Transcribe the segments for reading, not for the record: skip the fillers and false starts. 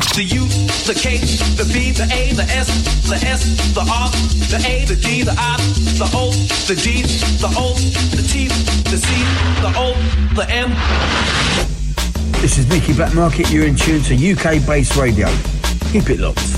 the U, the K, the B, the A, the S, the R, the A, the D, the I, the O, the G, the O, the T, the C, the O, the M. This is Nicky Blackmarket. You're in tune to UK-based radio. Keep it locked.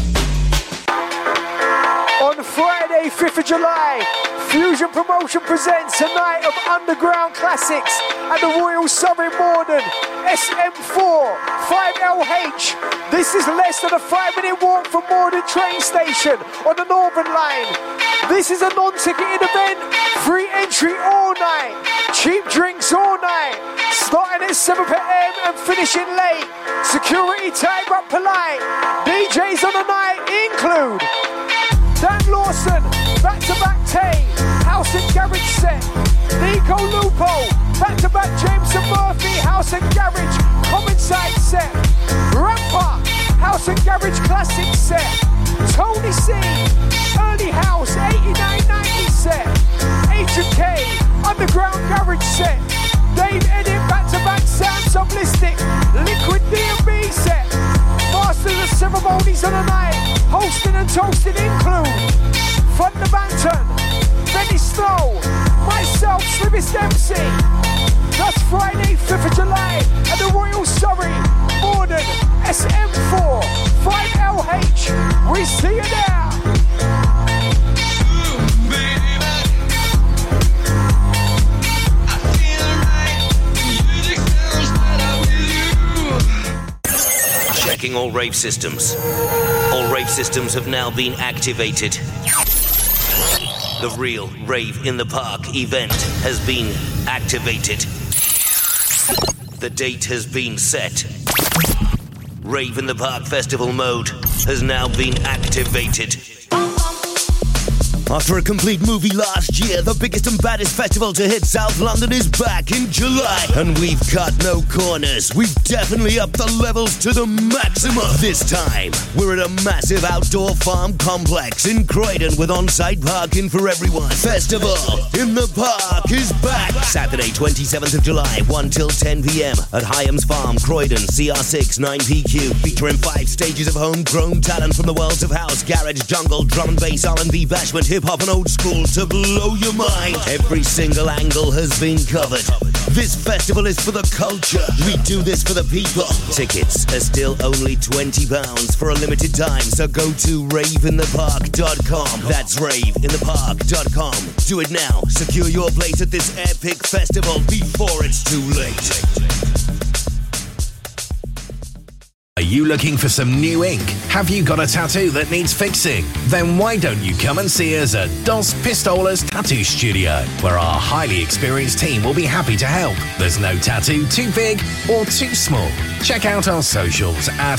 On Friday, 5th of July, Fusion Promotion presents a night of underground classics at the Royal Surrey Morden, SM4, 5LH. This is less than a 5-minute walk from Morden train station on the Northern Line. This is a non-ticketed event, free entry all night, cheap drinks all night, starting at 7 p.m. and finishing late. Security tight but polite. DJs on the night include Dan Lawson, back-to-back Tay, House and Garage set. Nico Lupo, back-to-back James and Murphy, House and Garage, Common Side set. Rampa, House and Garage Classic set. Tony C, Early House, 89-90 set. H&K, Underground Garage set. Dave Edit, back-to-back Sam Sublistic, Liquid D&B set. Masters of Ceremonies on the night, hosting and toasting include Thunder Banton, Benny Snow, myself, Slimmest MC. That's Friday, 5th of July at the Royal Surrey, Morden, SM4, 5LH. We see you there. Checking all rave systems. All rave systems have now been activated. The real Rave in the Park event has been activated. The date has been set. Rave in the Park Festival mode has now been activated. After a complete movie last year, the biggest and baddest festival to hit South London is back in July. And we've cut no corners. We've definitely upped the levels to the maximum. This time, we're at a massive outdoor farm complex in Croydon with on-site parking for everyone. Festival in the Park is back. Saturday, 27th of July, 1 till 10 p.m. at Hyams Farm, Croydon, CR6 9PQ. Featuring 5 stages of homegrown talent from the worlds of house, garage, jungle, drum and bass, R&B, bashment, hip-hop and old school to blow your mind. Every single angle has been covered. This festival is for the culture. We do this for the people. Tickets are still only £20 for a limited time, so go to raveinthepark.com. That's raveinthepark.com. Do it now. Secure your place at this epic festival before it's too late. Are you looking for some new ink? Have you got a tattoo that needs fixing? Then why don't you come and see us at Dos Pistolas Tattoo Studio, where our highly experienced team will be happy to help. There's no tattoo too big or too small. Check out our socials at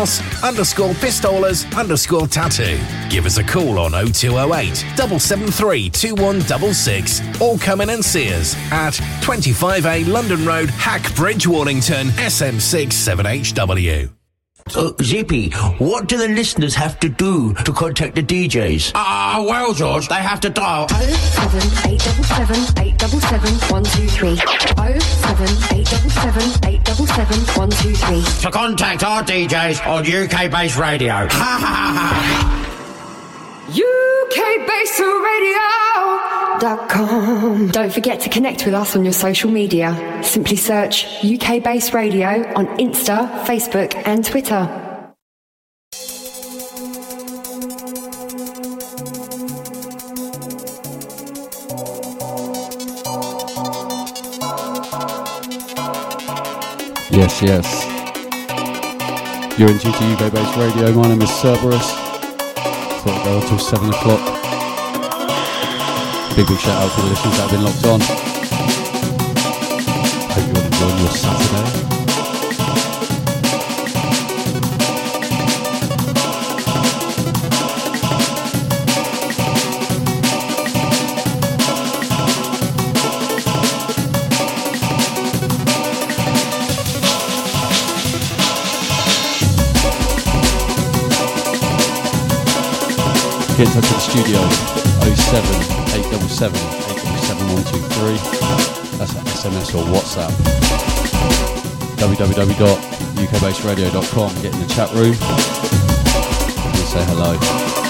Dos_Pistolas_tattoo. Give us a call on 0208 773 2166 or come in and see us at 25A London Road, Hackbridge, Warrington, SM6 7HW. Zippy, what do the listeners have to do to contact the DJs? Well, George, they have to dial 07877 877 123. 07877 877 123. to contact our DJs on UK-based radio. UKBassRadio.com. Don't forget to connect with us on your social media. Simply search UK Bass Radio on Insta, Facebook and Twitter. Yes. You're in GT UK Bass Radio. My name is Cerberus. Thought I'd go until 7 o'clock. Big shout out to the listeners that have been locked on. Hope you're enjoying your Saturday. Get in touch with the studio, 07877 877 123. That's SMS or WhatsApp. www.ukbaseradio.com. Get in the chat room and say hello.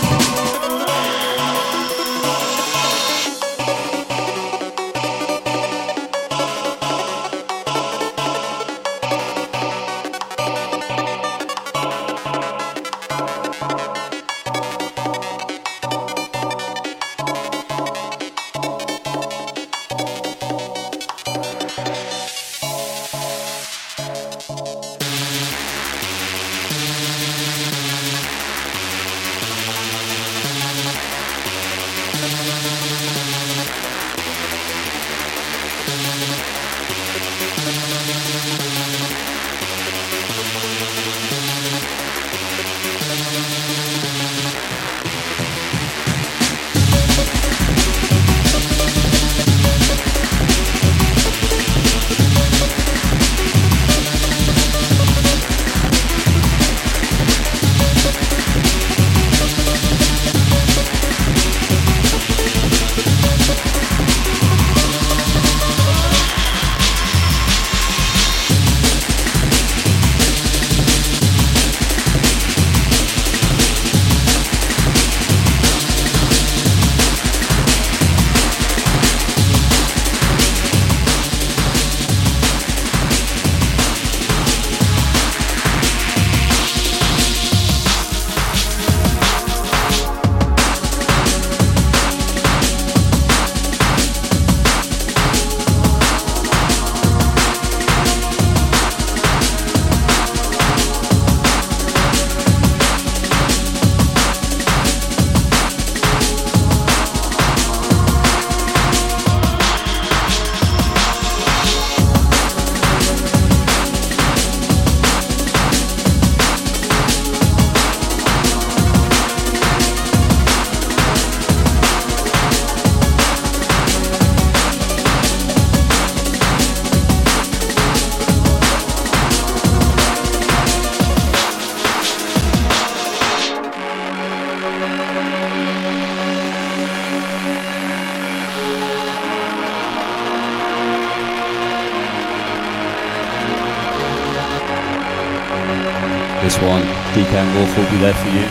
This one, DK and Wolf will be there for you.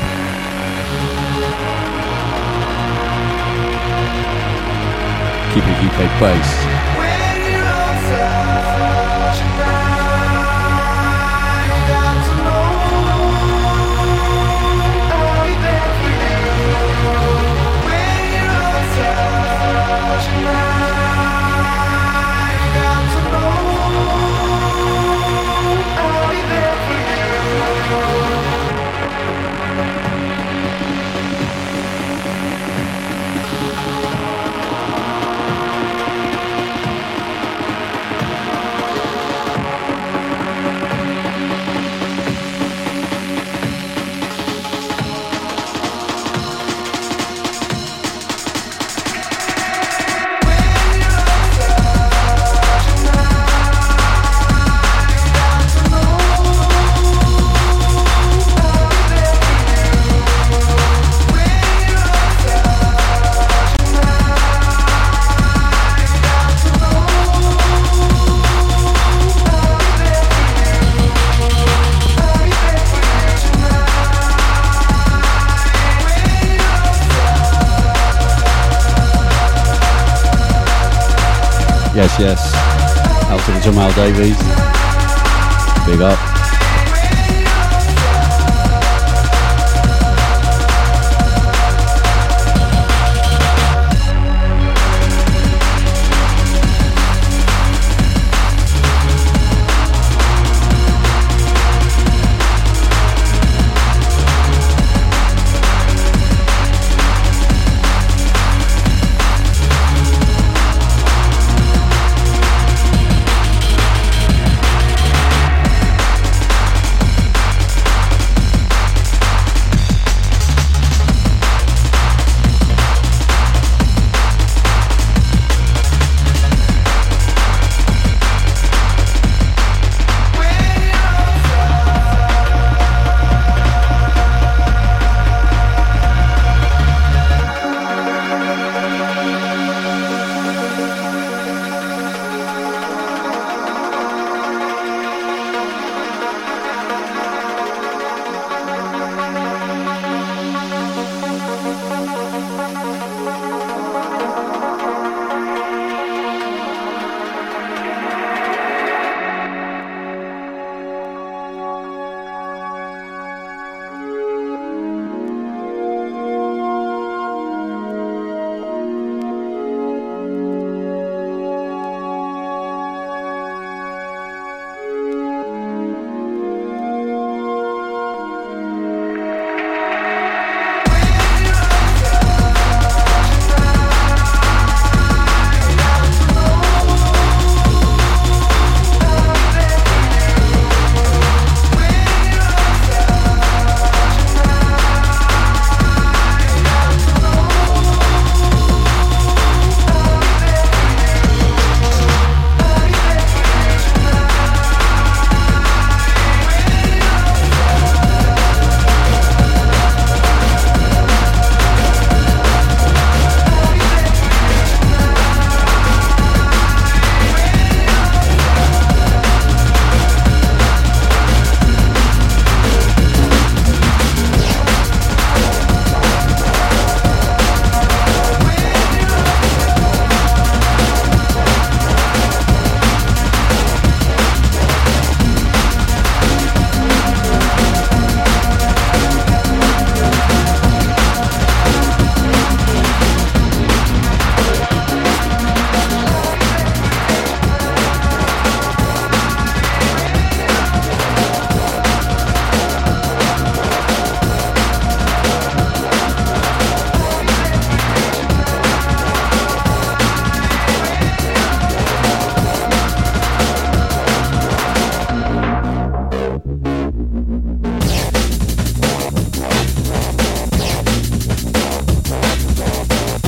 Keep it UK based. Yes, out to the Jamal Davies, big up.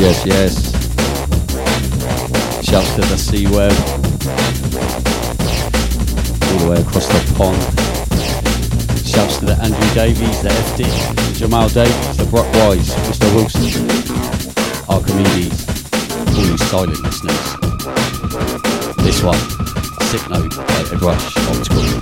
Yes. Shouts to the C-Web. All the way across the pond. Shouts to the Andrew Davies, the FD, Jamal Davies, the Brock Wise, Mr. Wilson, Archimedes, all you silent listeners. This one, Sick Note by Ed Rush, Old School.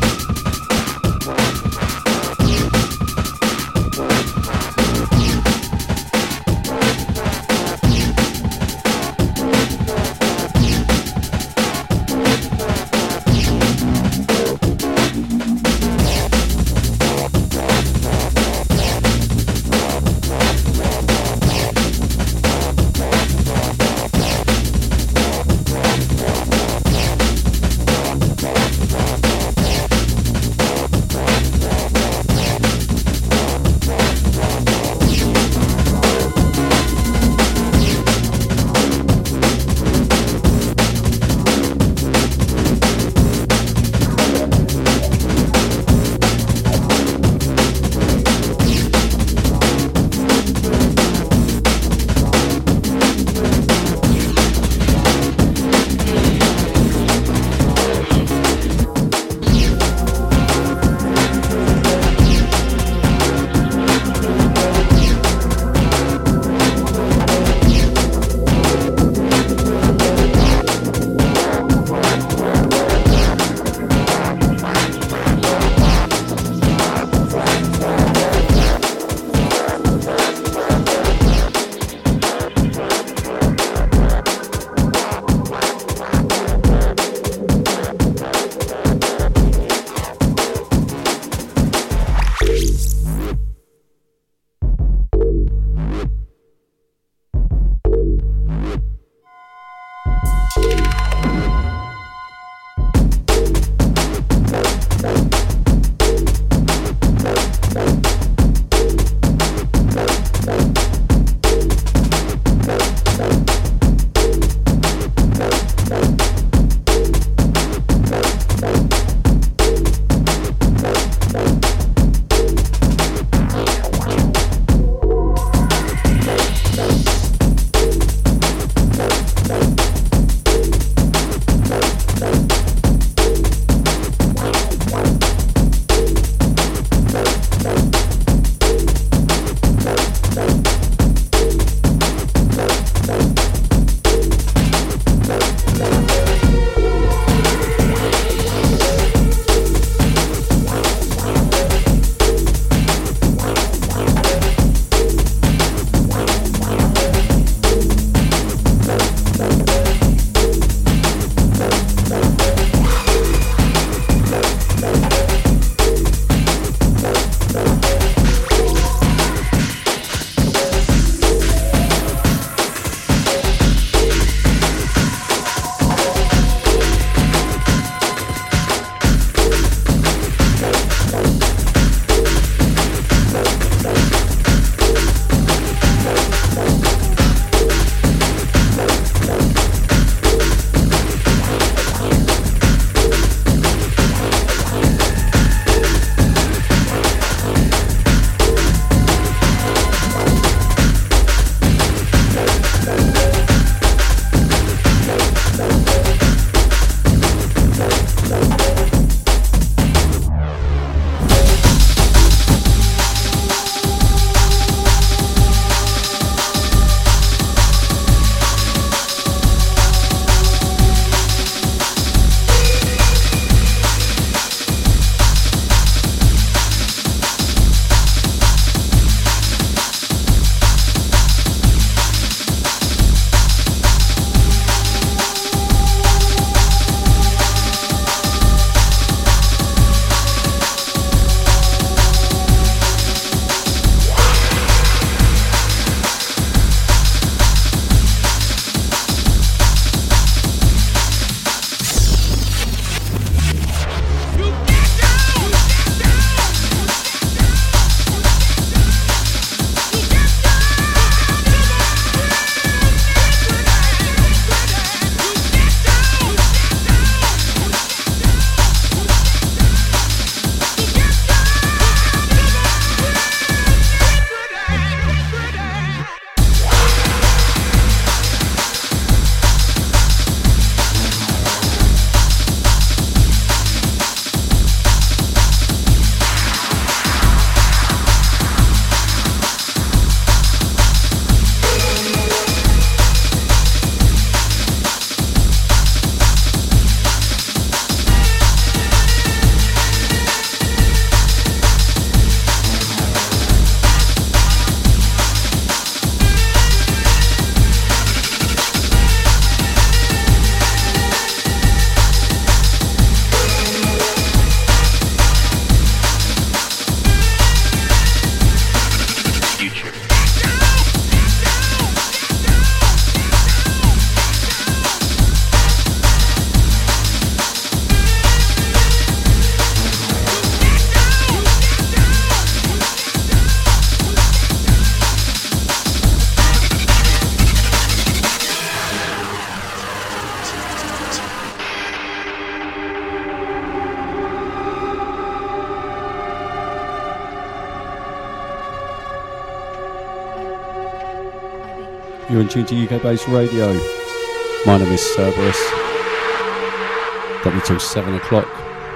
You're in tune to UK Bass Radio. My name is Cerberus. Got me till 7 o'clock.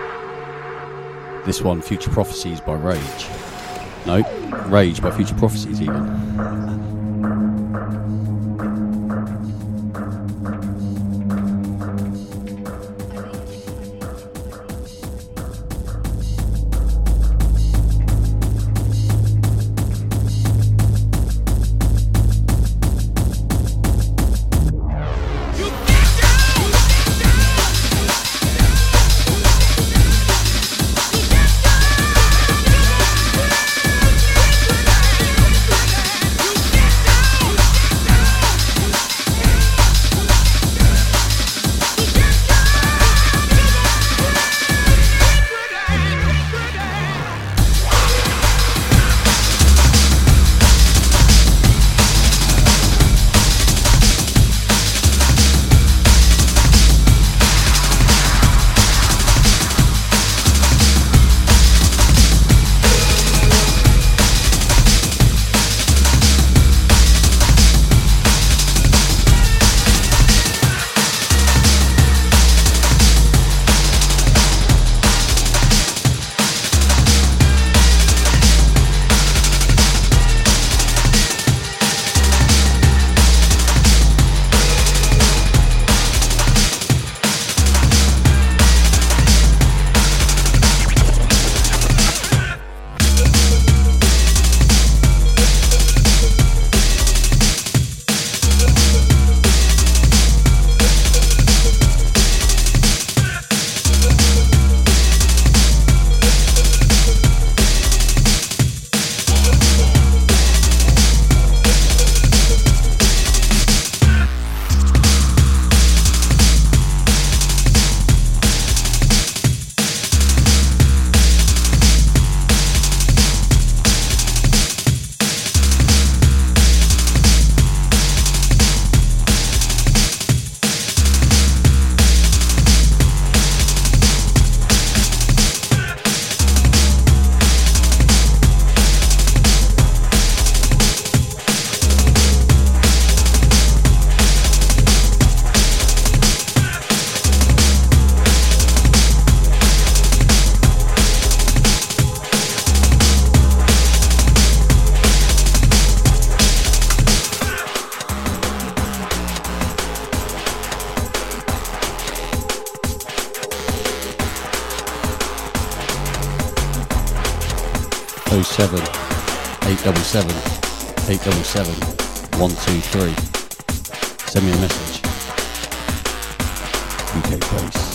This one, Future Prophecies by Rage. No, Rage by Future Prophecies even. '07 877 877 123. Send me a message. UK Bass.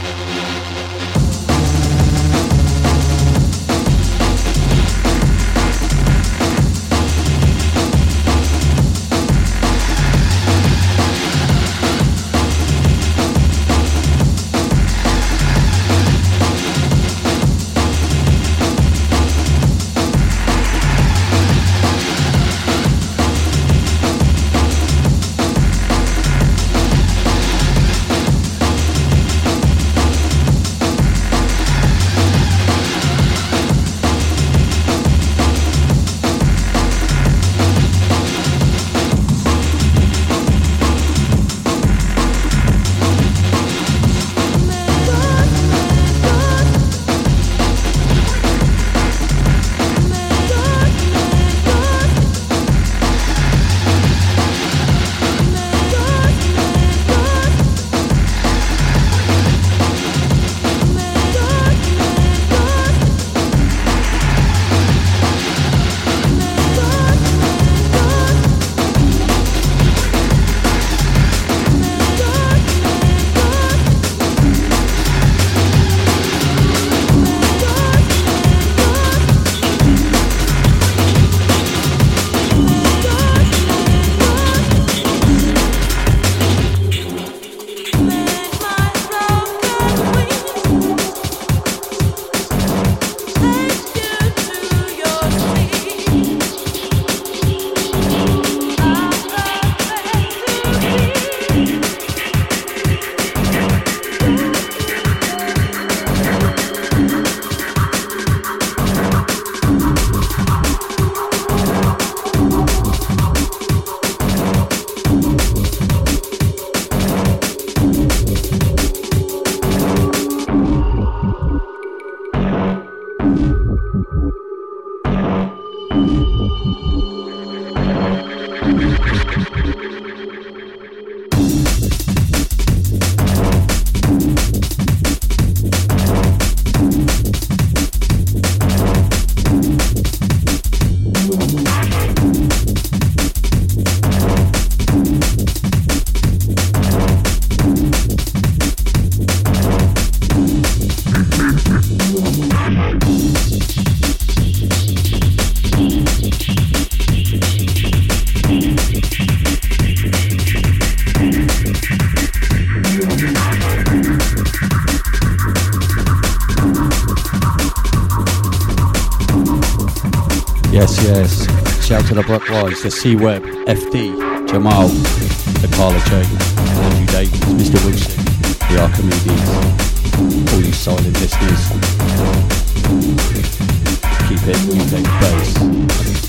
Yes. Shout to the Brock Wise, the C-Web, FD, Jamal, the Carla J, Andrew Davies, Mr. Wilson, the Archimedes, all you silent listeners. Keep it UK bass.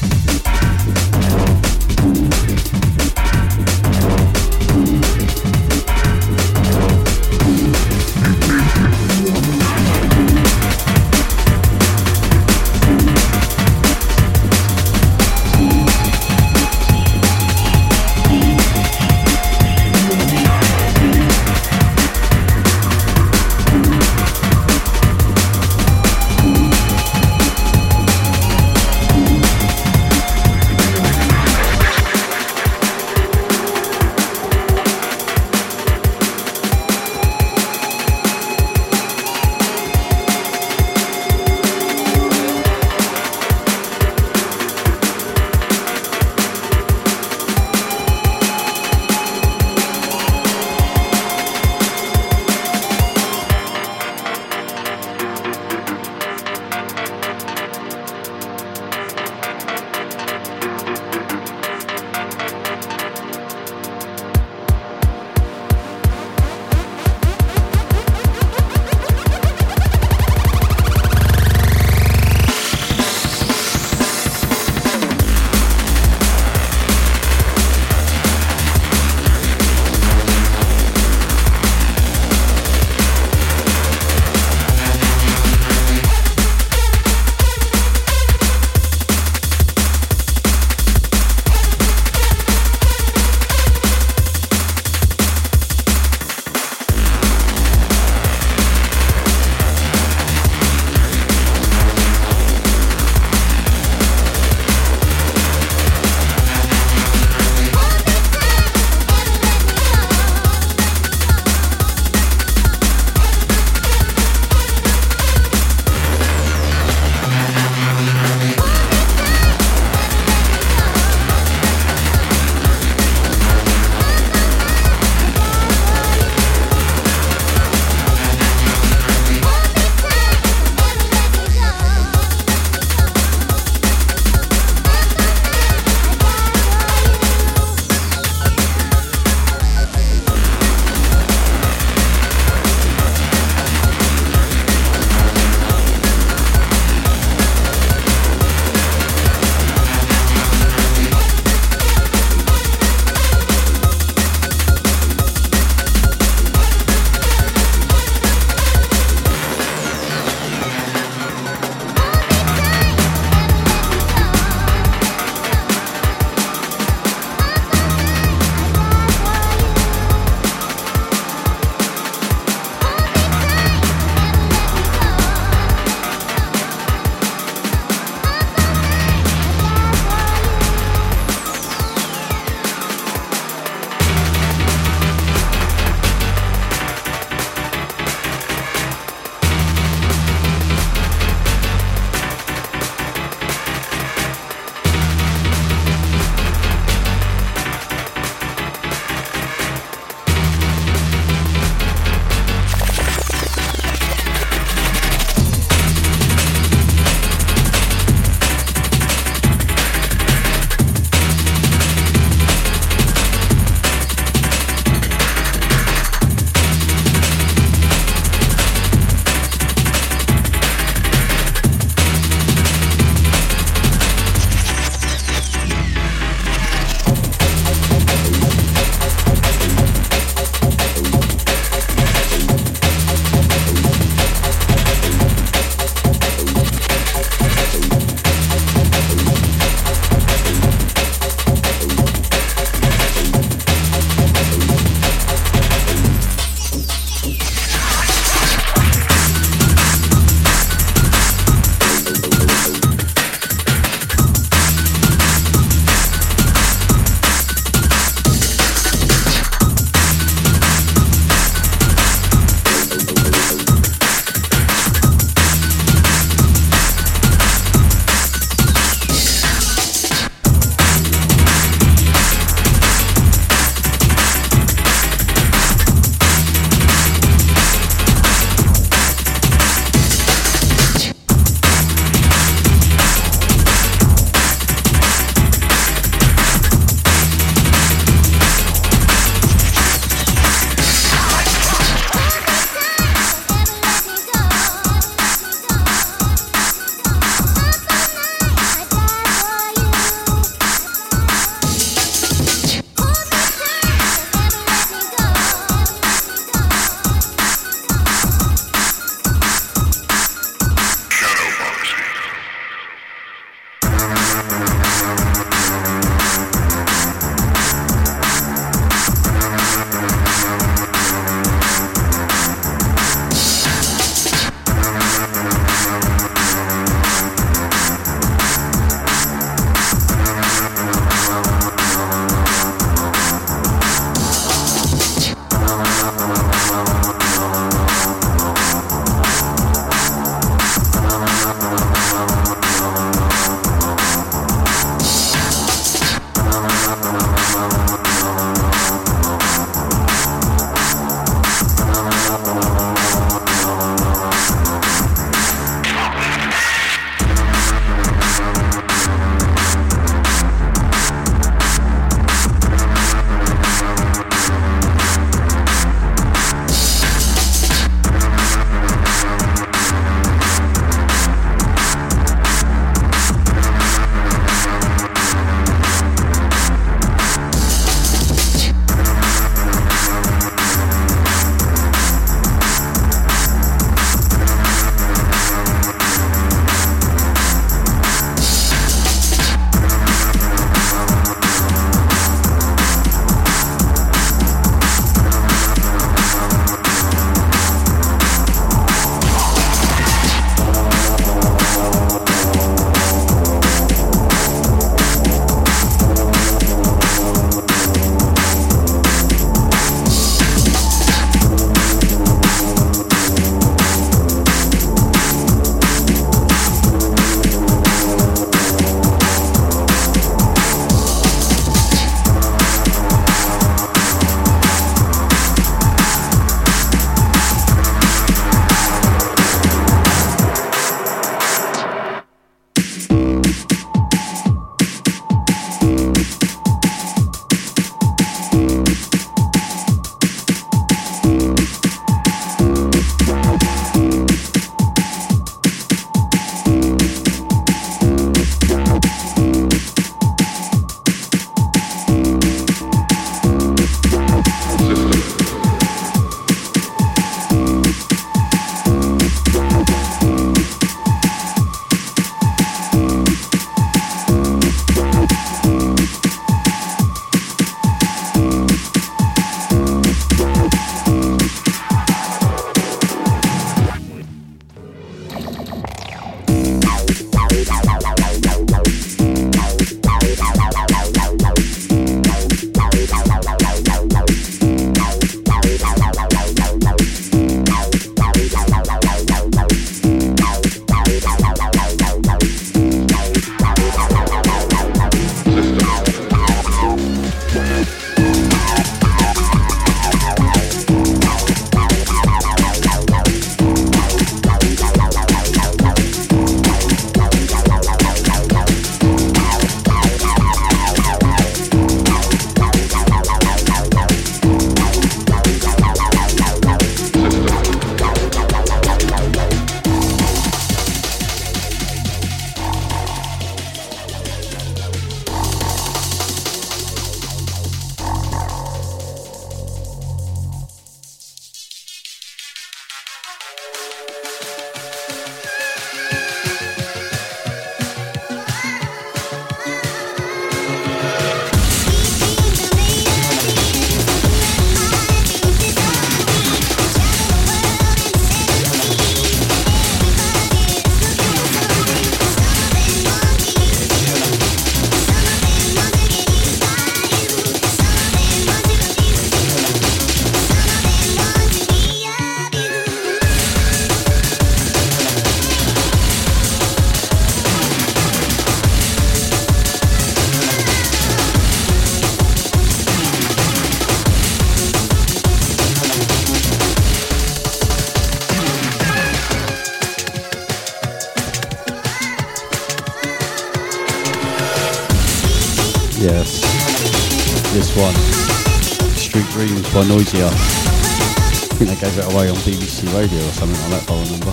Yes, this one, Street Dreams by Noisia. I think they gave it away on BBC Radio or something like that, if I remember.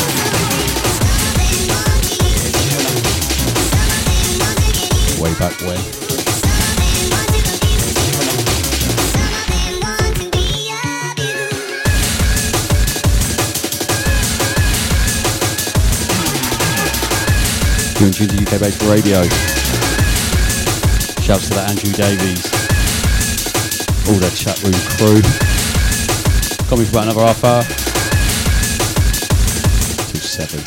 Way back when. You're in tune to UK Based Radio. Shouts to that Andrew Davies, all the chat room crew. Got me for about another half hour. Till 7.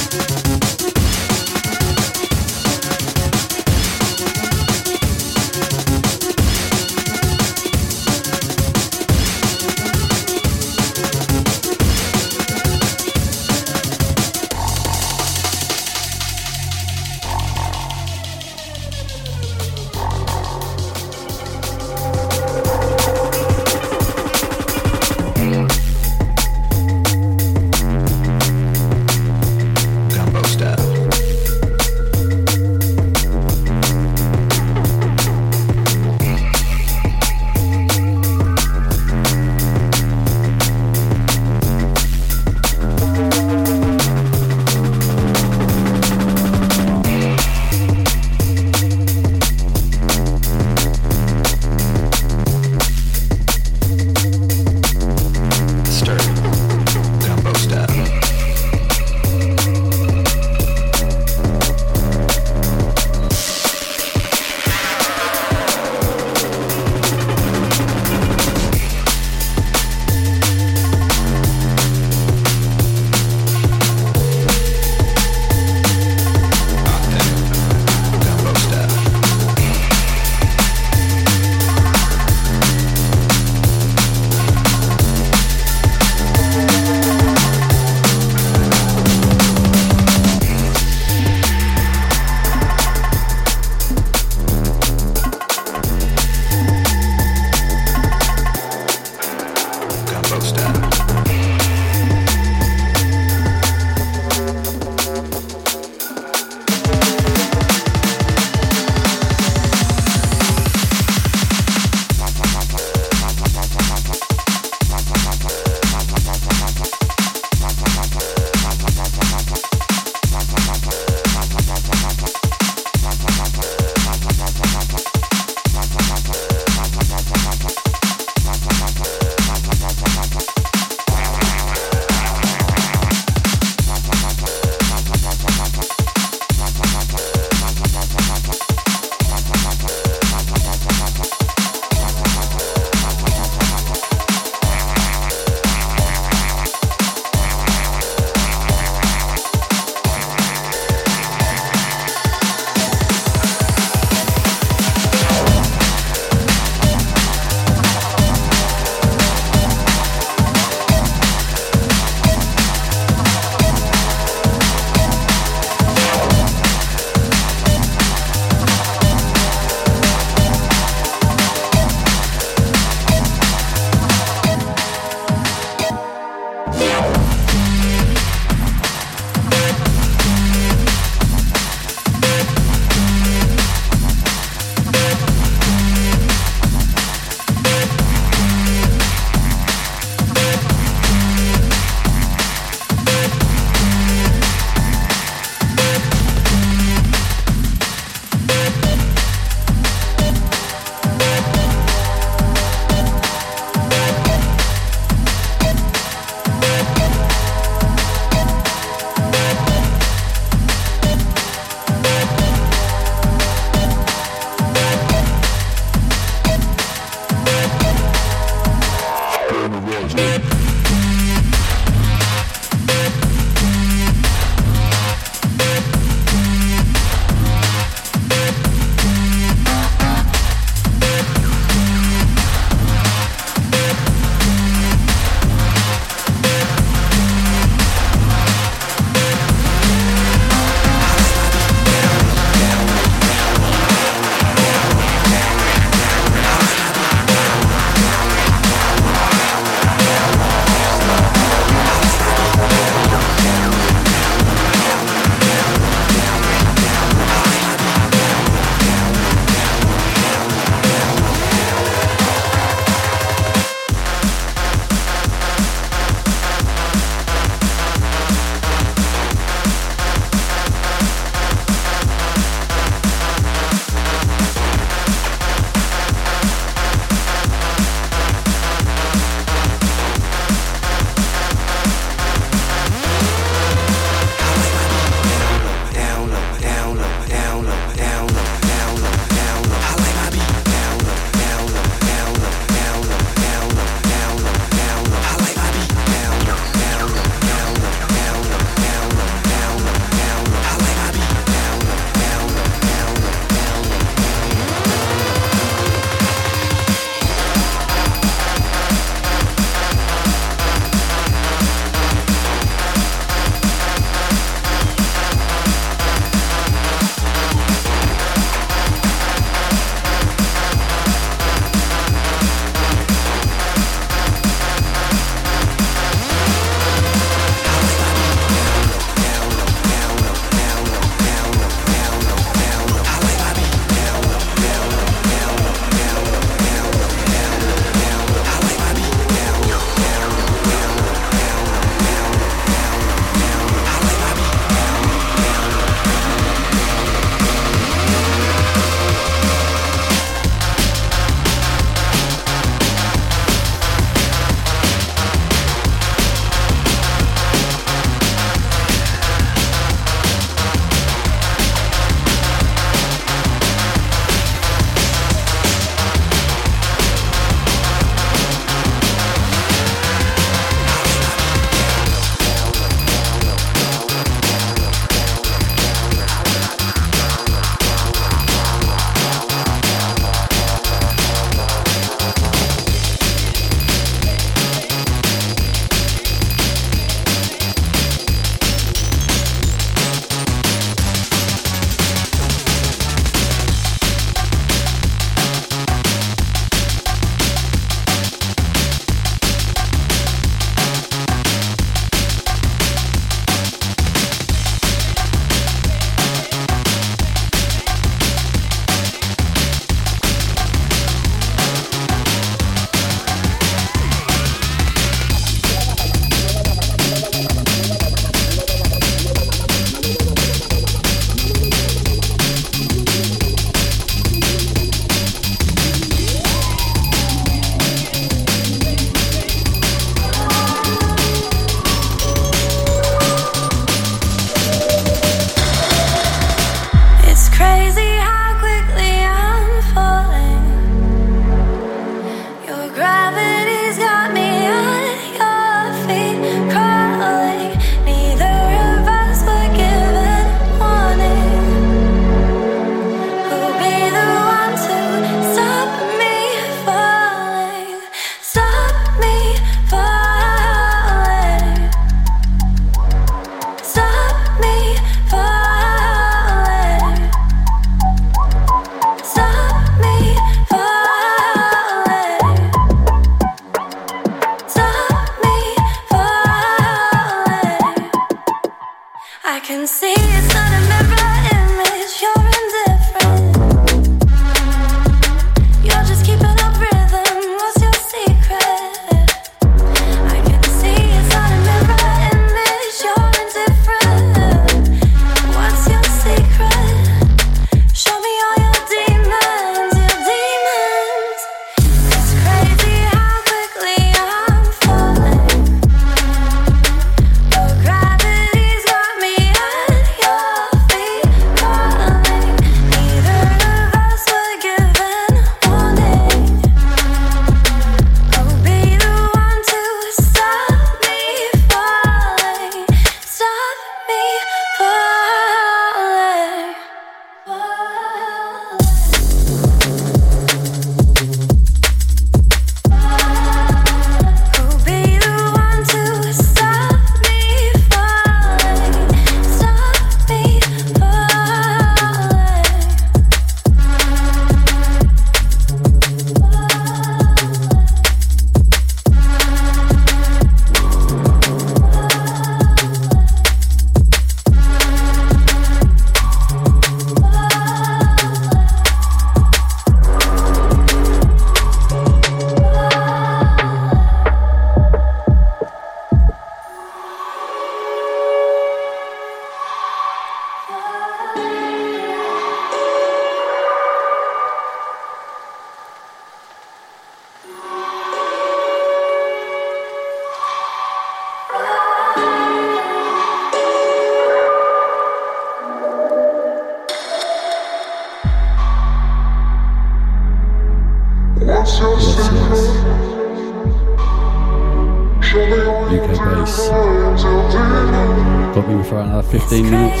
UK Bass. Got me for another 15 minutes.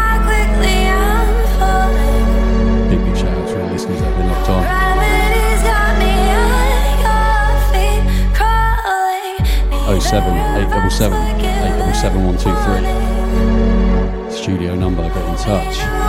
Big shout out to our listeners that have been locked on. 07 877 877 123. Studio number, get in touch.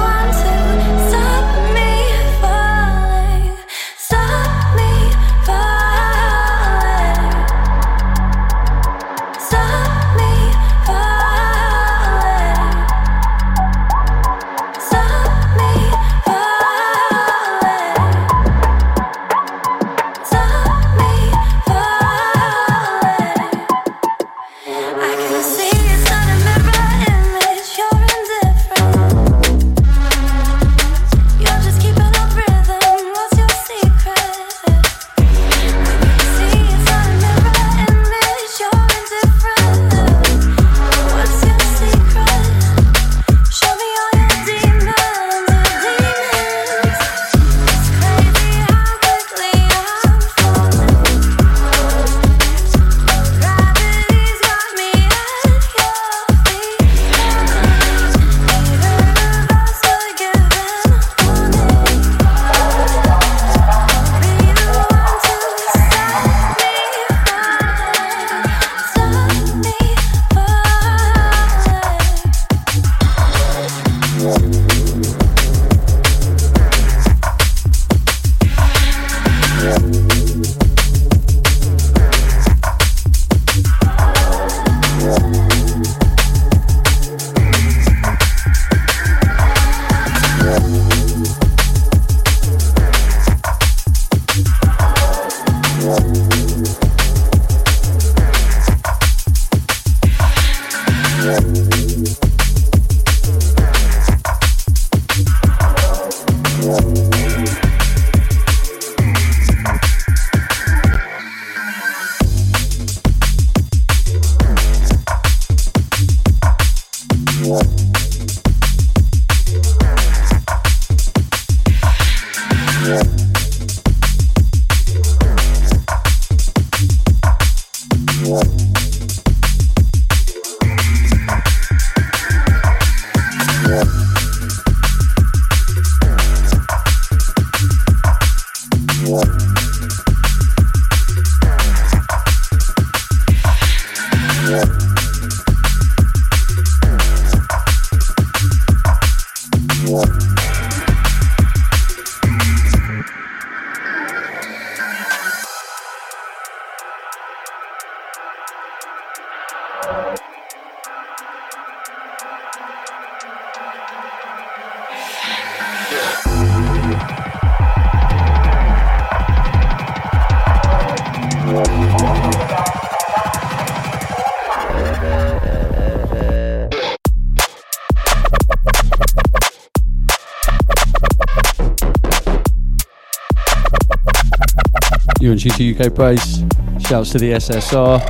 You're on GT UK Bass. Shouts to the SSR.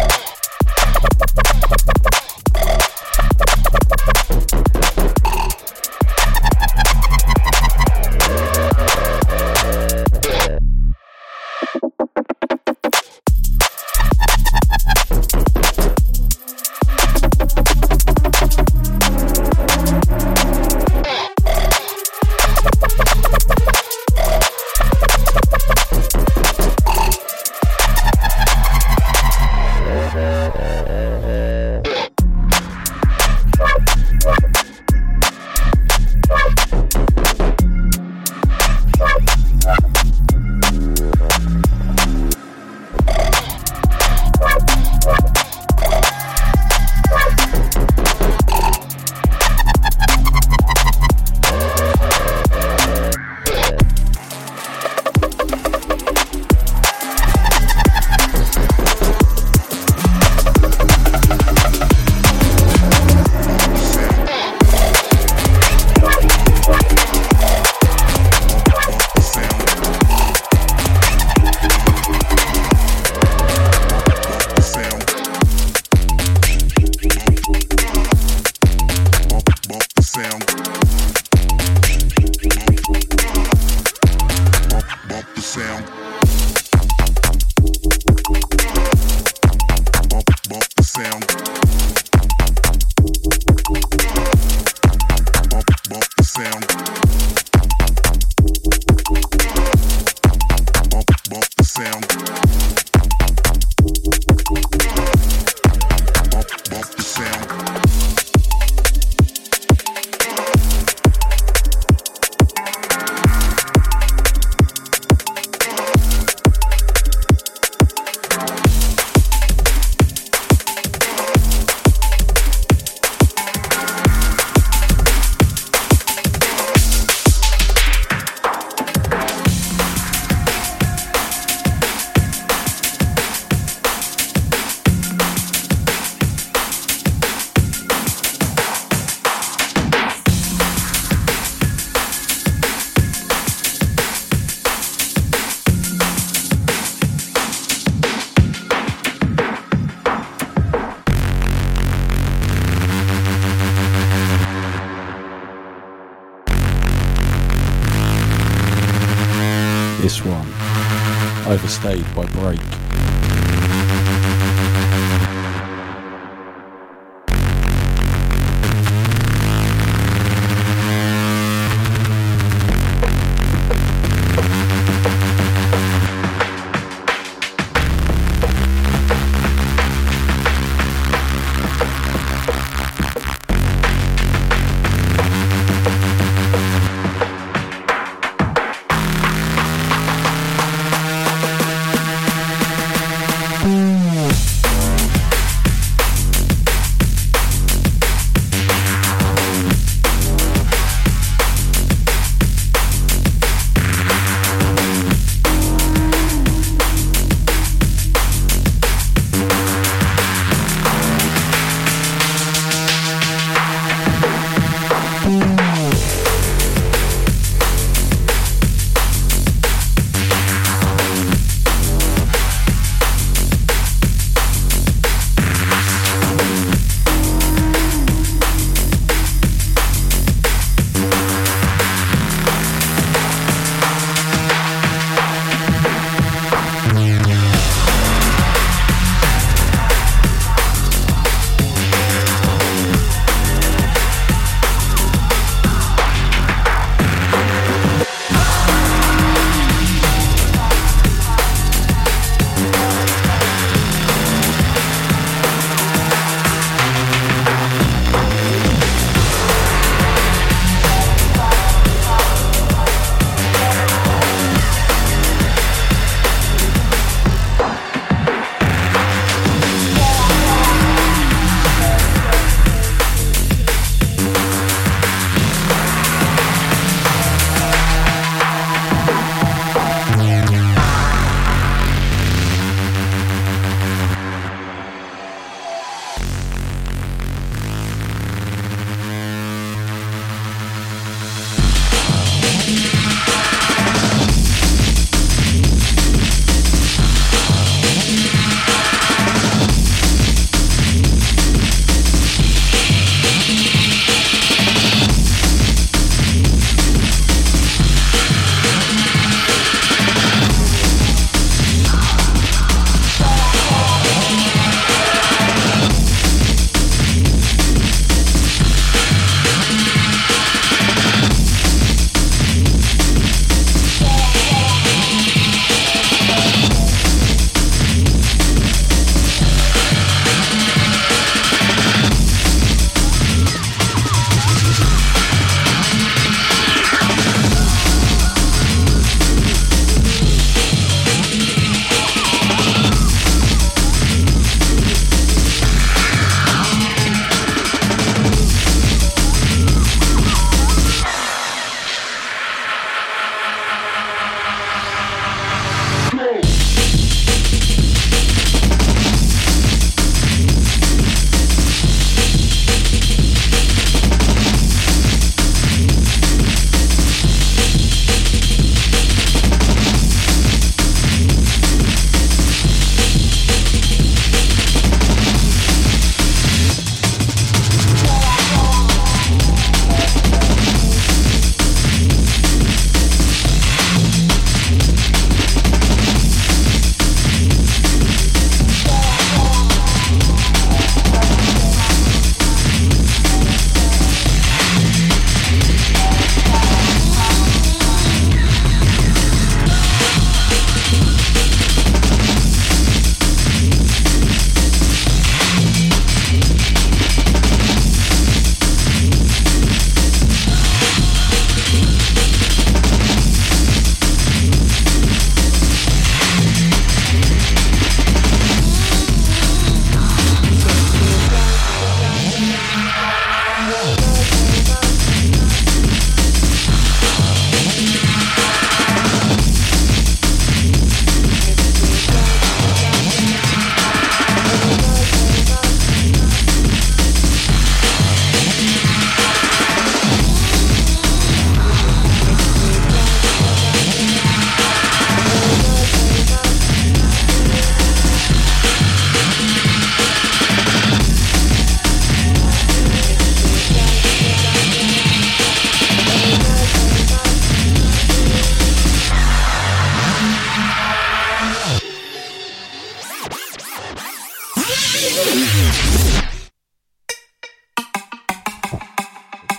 This one, Overstayed by Break.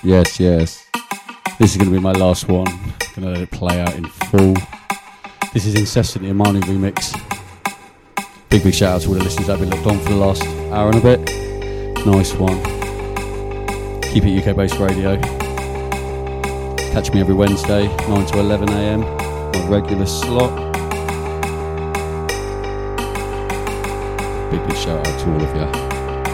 Yes. This is going to be my last one. I'm going to let it play out in full. This is Incessant Imani remix. Big shout out to all the listeners that have been locked on for the last hour and a bit. Nice one. Keep it UK Based Radio. Catch me every Wednesday, 9 to 11 a.m. my regular slot. Big shout out to all of you.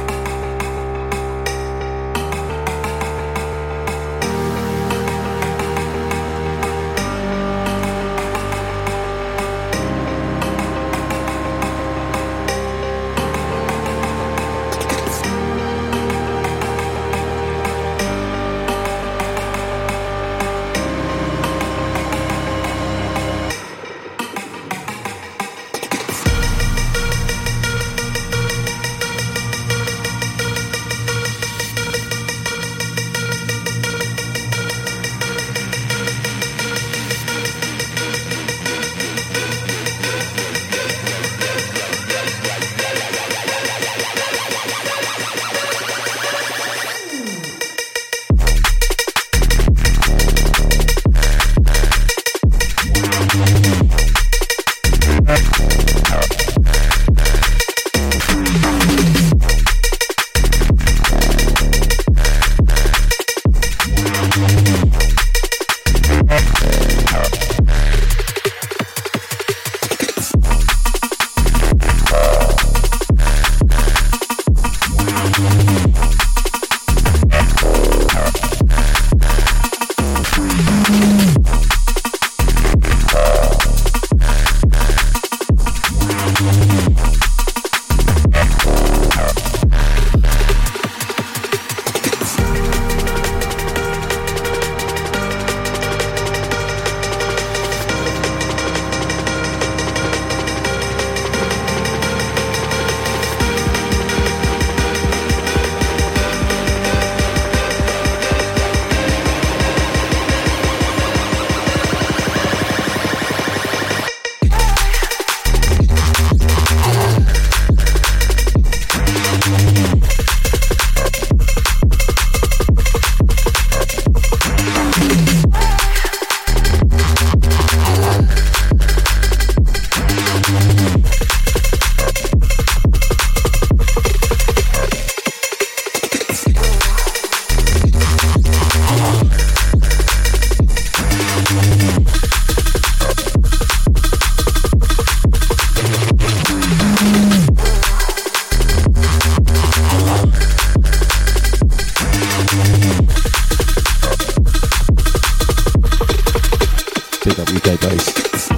UK Bass.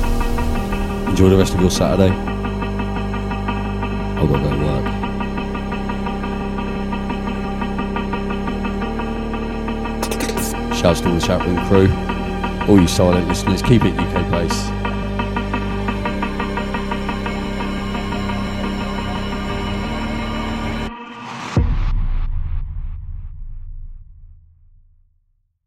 Enjoy the rest of your Saturday. I've got to go to work. Shouts to all the chat room crew, all you silent listeners. Keep it UK Bass.